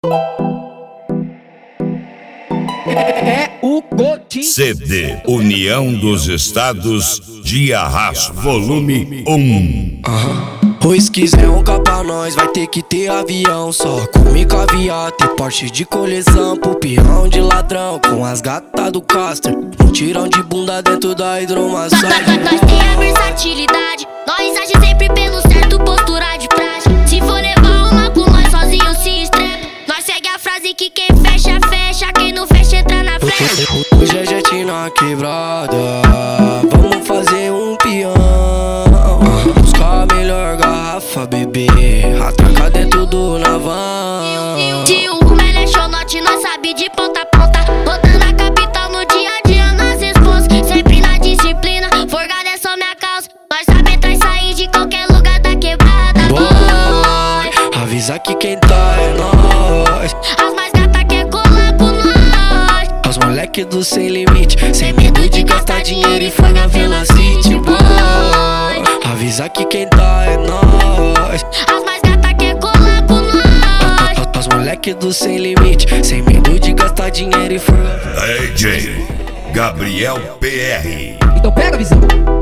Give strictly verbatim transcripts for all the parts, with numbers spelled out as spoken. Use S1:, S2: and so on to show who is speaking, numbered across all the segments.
S1: É o Gotinho.
S2: C D União dos Estados de Arrasto, volume um.
S3: Pois quiser um pra nós, vai ter que ter avião. Só come caviar, ter Porsche de coleção. Pro peão de ladrão, com as gatas do Castor. Um tirão de bunda dentro da hidromassagem.
S4: Nós tem a versatilidade, nós age sempre pelo certo, postura de praxe. Se for levar uma com nós sozinho se estrepa. Nós segue a frase que quem fecha, fecha. Quem não fecha, entra na frente.
S3: Hoje é jet na quebrada, vamos fazer um peão. Buscar a melhor garrafa, bebê, atracar dentro do navão.
S4: Se o rumo é lanchonete, nós sabe de ponta a ponta. Rodando a capital no dia a dia, nas respostas. Sempre na disciplina, forgada é só minha causa. Nós sabe entrar e sair de qualquer lugar da quebrada, boy.
S3: Avisa que quem tá é nós.
S4: As mais gata quer colar com nós.
S3: Os moleque do sem limite, sem medo de gastar dinheiro e foi na Vila City, boy. Avisa que quem tá é nós.
S4: As mais gata quer colar com nós.
S3: Os moleque do sem limite, sem medo de gastar dinheiro e foi na
S2: D J Gabriel P R.
S1: Então pega a visão.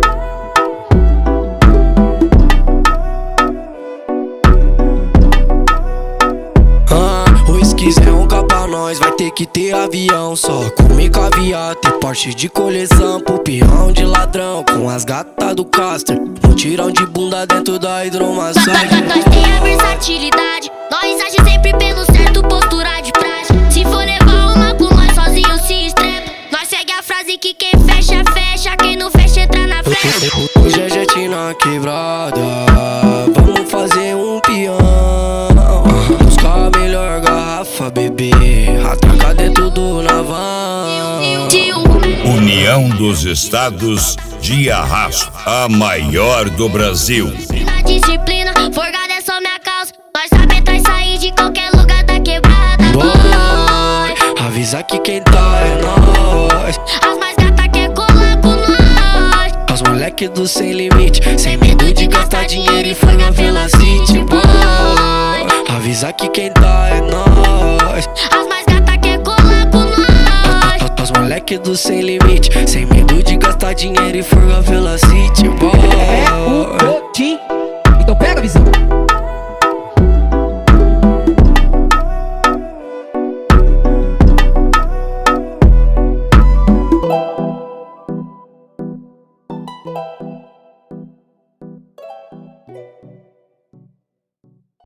S3: Pois quiser um pra nós, vai ter que ter avião. Só come caviar, ter Porsche de coleção. Pro peão de ladrão, com as gatas do Castor. Um tirão de bunda dentro da hidromassagem.
S4: Nós tem a versatilidade, nós age sempre pelo certo, postura de praxe. Se for levar uma com nós sozinho se estrepa. Nós segue a frase que quem fecha, fecha. Quem não fecha, entra na frente.
S3: Hoje é jet na quebrada, vamos fazer um peão. Buscar a melhor garrafa, bebê, atracar dentro do navão.
S2: União dos Estados de Arrasto, a maior do Brasil.
S4: Na disciplina, forgada é só minha causa. Nós sabe entrar e sair de qualquer lugar da quebrada, boy.
S3: Avisa que quem tá é nós.
S4: As mais gata quer colar com nós.
S3: Os moleque do sem limite, sem medo de gastar dinheiro e foi na Vila City, boy. Avisa que quem tá é nós.
S4: As mais gata quer colar com nós.
S3: Os moleque do sem limite, sem medo de gastar dinheiro e foi na Vila City, boy.
S1: É o Gotinho. Então pega a visão.